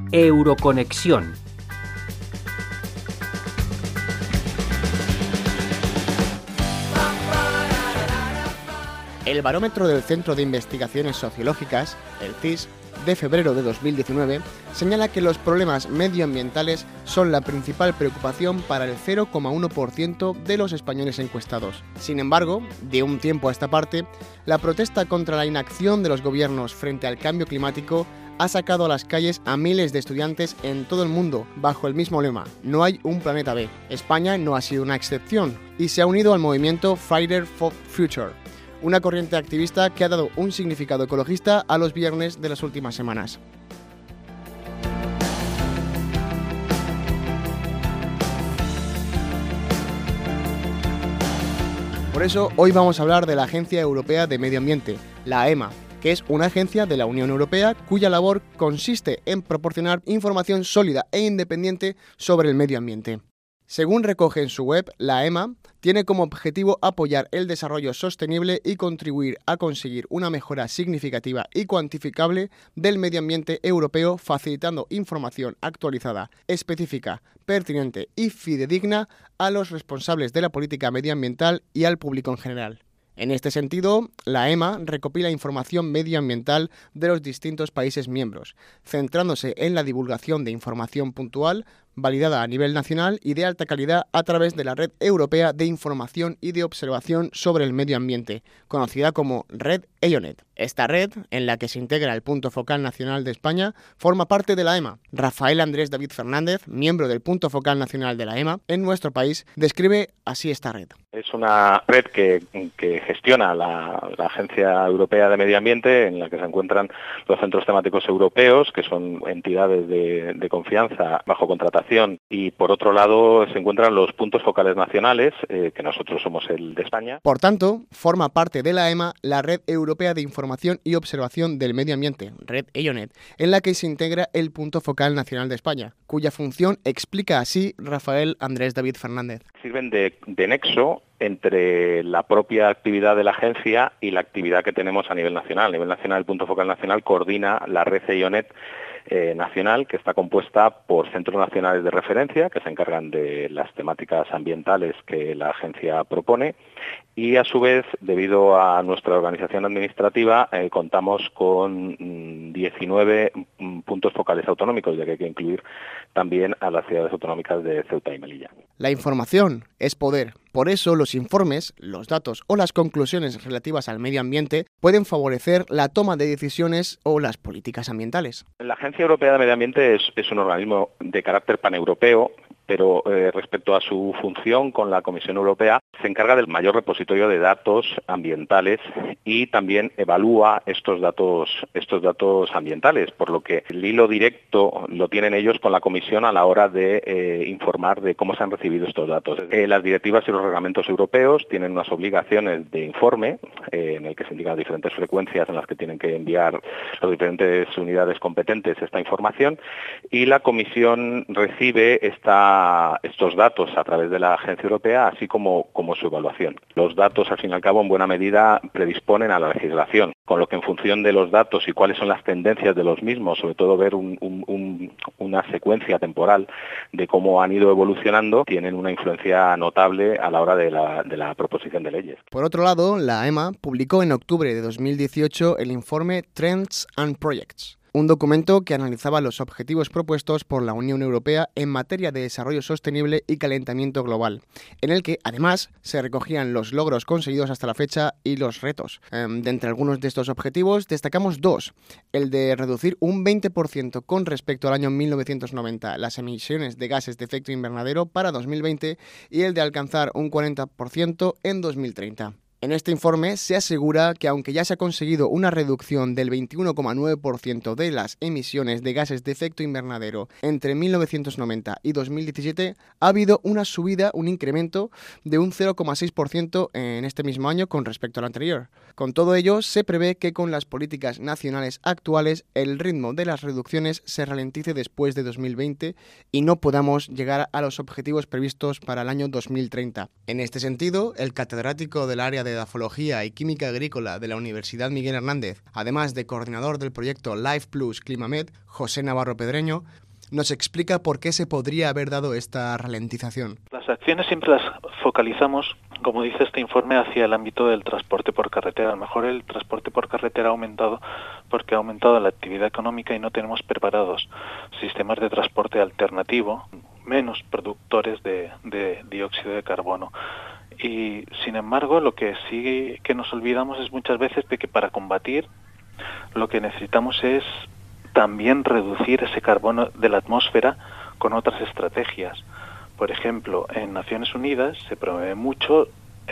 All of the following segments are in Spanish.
Euroconexión. El barómetro del Centro de Investigaciones Sociológicas, el CIS, de febrero de 2019, señala que los problemas medioambientales son la principal preocupación para el 0,1% de los españoles encuestados. Sin embargo, de un tiempo a esta parte, la protesta contra la inacción de los gobiernos frente al cambio climático ha sacado a las calles a miles de estudiantes en todo el mundo bajo el mismo lema: no hay un planeta B. España no ha sido una excepción y se ha unido al movimiento Fridays for Future, una corriente activista que ha dado un significado ecologista a los viernes de las últimas semanas. Por eso, hoy vamos a hablar de la Agencia Europea de Medio Ambiente, la EMA, que es una agencia de la Unión Europea cuya labor consiste en proporcionar información sólida e independiente sobre el medio ambiente. Según recoge en su web, la EMA tiene como objetivo apoyar el desarrollo sostenible y contribuir a conseguir una mejora significativa y cuantificable del medio ambiente europeo, facilitando información actualizada, específica, pertinente y fidedigna a los responsables de la política medioambiental y al público en general. En este sentido, la EMA recopila información medioambiental de los distintos países miembros, centrándose en la divulgación de información puntual, validada a nivel nacional y de alta calidad a través de la Red Europea de Información y de Observación sobre el Medio Ambiente, conocida como Red EONET. Esta red, en la que se integra el Punto Focal Nacional de España, forma parte de la EMA. Rafael Andrés David Fernández, miembro del Punto Focal Nacional de la EMA en nuestro país, describe así esta red. Es una red que gestiona la Agencia Europea de Medio Ambiente, en la que se encuentran los centros temáticos europeos, que son entidades de confianza bajo contratación, y por otro lado se encuentran los puntos focales nacionales, que nosotros somos el de España. Por tanto, forma parte de la EMA la Red Europea de Información y Observación del Medio Ambiente, Red EONET, en la que se integra el Punto Focal Nacional de España, cuya función explica así Rafael Andrés David Fernández. Sirven de nexo entre la propia actividad de la agencia y la actividad que tenemos a nivel nacional. A nivel nacional, el Punto Focal Nacional coordina la red EONET nacional, que está compuesta por centros nacionales de referencia, que se encargan de las temáticas ambientales que la agencia propone, y a su vez, debido a nuestra organización administrativa, contamos con 19 puntos focales autonómicos, ya que hay que incluir también a las ciudades autonómicas de Ceuta y Melilla. La información es poder. Por eso los informes, los datos o las conclusiones relativas al medio ambiente pueden favorecer la toma de decisiones o las políticas ambientales. La Agencia Europea de Medio Ambiente es un organismo de carácter paneuropeo, pero respecto a su función con la Comisión Europea, se encarga del mayor repositorio de datos ambientales y también evalúa estos datos ambientales, por lo que el hilo directo lo tienen ellos con la Comisión a la hora de informar de cómo se han recibido estos datos. Las directivas y los reglamentos europeos tienen unas obligaciones de informe, en el que se indican las diferentes frecuencias en las que tienen que enviar las diferentes unidades competentes esta información, y la Comisión recibe estos datos a través de la Agencia Europea, así como su evaluación. Los datos, al fin y al cabo, en buena medida predisponen a la legislación, con lo que en función de los datos y cuáles son las tendencias de los mismos, sobre todo ver una secuencia temporal de cómo han ido evolucionando, tienen una influencia notable a la hora de la proposición de leyes. Por otro lado, la EMA publicó en octubre de 2018 el informe Trends and Projects, un documento que analizaba los objetivos propuestos por la Unión Europea en materia de desarrollo sostenible y calentamiento global, en el que además se recogían los logros conseguidos hasta la fecha y los retos. De entre algunos de estos objetivos destacamos dos: el de reducir un 20% con respecto al año 1990 las emisiones de gases de efecto invernadero para 2020 y el de alcanzar un 40% en 2030. En este informe se asegura que aunque ya se ha conseguido una reducción del 21,9% de las emisiones de gases de efecto invernadero entre 1990 y 2017, ha habido una subida, un incremento de un 0,6% en este mismo año con respecto al anterior. Con todo ello, se prevé que con las políticas nacionales actuales el ritmo de las reducciones se ralentice después de 2020 y no podamos llegar a los objetivos previstos para el año 2030. En este sentido, el catedrático del área de de Edafología y Química Agrícola de la Universidad Miguel Hernández, además de coordinador del proyecto Life Plus Climamed, José Navarro Pedreño, nos explica por qué se podría haber dado esta ralentización. Las acciones siempre las focalizamos, como dice este informe, hacia el ámbito del transporte por carretera. A lo mejor el transporte por carretera ha aumentado porque ha aumentado la actividad económica y no tenemos preparados sistemas de transporte alternativo, menos productores de dióxido de carbono. Y sin embargo, lo que sí que nos olvidamos es muchas veces de que para combatir lo que necesitamos es también reducir ese carbono de la atmósfera con otras estrategias. Por ejemplo, en Naciones Unidas se promueve mucho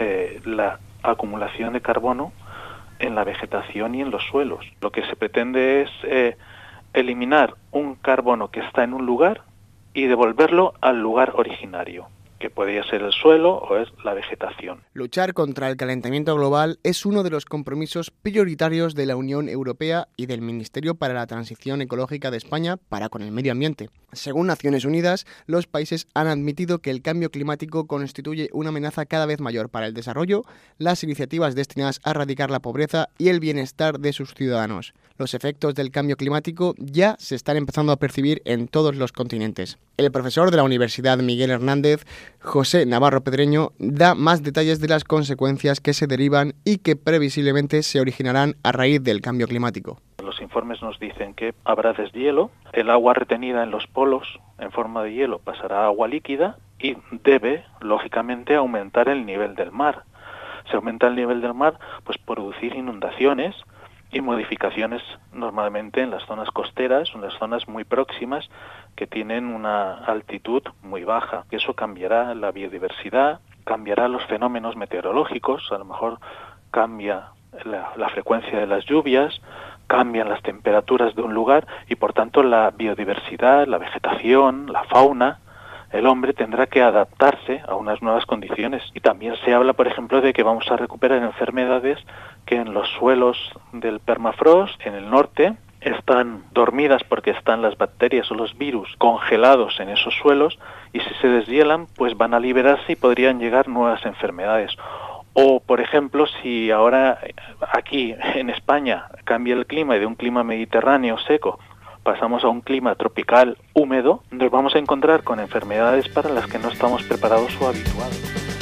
la acumulación de carbono en la vegetación y en los suelos. Lo que se pretende es eliminar un carbono que está en un lugar y devolverlo al lugar originario, que podría ser el suelo o es la vegetación. Luchar contra el calentamiento global es uno de los compromisos prioritarios de la Unión Europea y del Ministerio para la Transición Ecológica de España para con el medio ambiente. Según Naciones Unidas, los países han admitido que el cambio climático constituye una amenaza cada vez mayor para el desarrollo, las iniciativas destinadas a erradicar la pobreza y el bienestar de sus ciudadanos. Los efectos del cambio climático ya se están empezando a percibir en todos los continentes. El profesor de la Universidad Miguel Hernández, José Navarro Pedreño, da más detalles de las consecuencias que se derivan y que previsiblemente se originarán a raíz del cambio climático. Los informes nos dicen que habrá deshielo, el agua retenida en los polos en forma de hielo pasará a agua líquida y debe, lógicamente, aumentar el nivel del mar. Si aumenta el nivel del mar, pues producir inundaciones y modificaciones normalmente en las zonas costeras, en las zonas muy próximas que tienen una altitud muy baja. Eso cambiará la biodiversidad, cambiará los fenómenos meteorológicos, a lo mejor cambia la frecuencia de las lluvias, cambian las temperaturas de un lugar y por tanto la biodiversidad, la vegetación, la fauna, el hombre tendrá que adaptarse a unas nuevas condiciones. Y también se habla, por ejemplo, de que vamos a recuperar enfermedades que en los suelos del permafrost, en el norte, están dormidas porque están las bacterias o los virus congelados en esos suelos y si se deshielan, pues van a liberarse y podrían llegar nuevas enfermedades. O, por ejemplo, si ahora aquí en España cambia el clima y de un clima mediterráneo seco pasamos a un clima tropical húmedo, nos vamos a encontrar con enfermedades para las que no estamos preparados o habituados.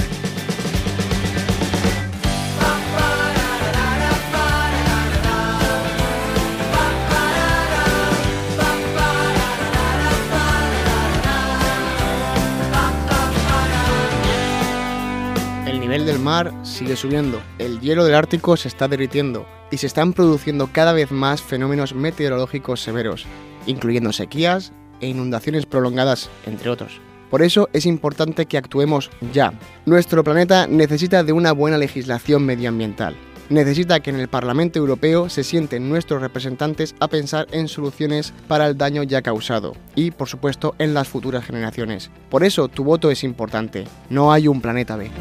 El nivel del mar sigue subiendo, el hielo del Ártico se está derritiendo y se están produciendo cada vez más fenómenos meteorológicos severos, incluyendo sequías e inundaciones prolongadas, entre otros. Por eso es importante que actuemos ya. Nuestro planeta necesita de una buena legislación medioambiental. Necesita que en el Parlamento Europeo se sienten nuestros representantes a pensar en soluciones para el daño ya causado y, por supuesto, en las futuras generaciones. Por eso tu voto es importante. No hay un planeta B.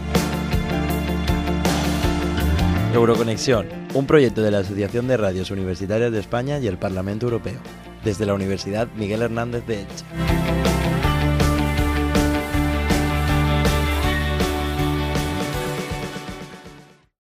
Euroconexión, un proyecto de la Asociación de Radios Universitarias de España y el Parlamento Europeo, desde la Universidad Miguel Hernández de Elche.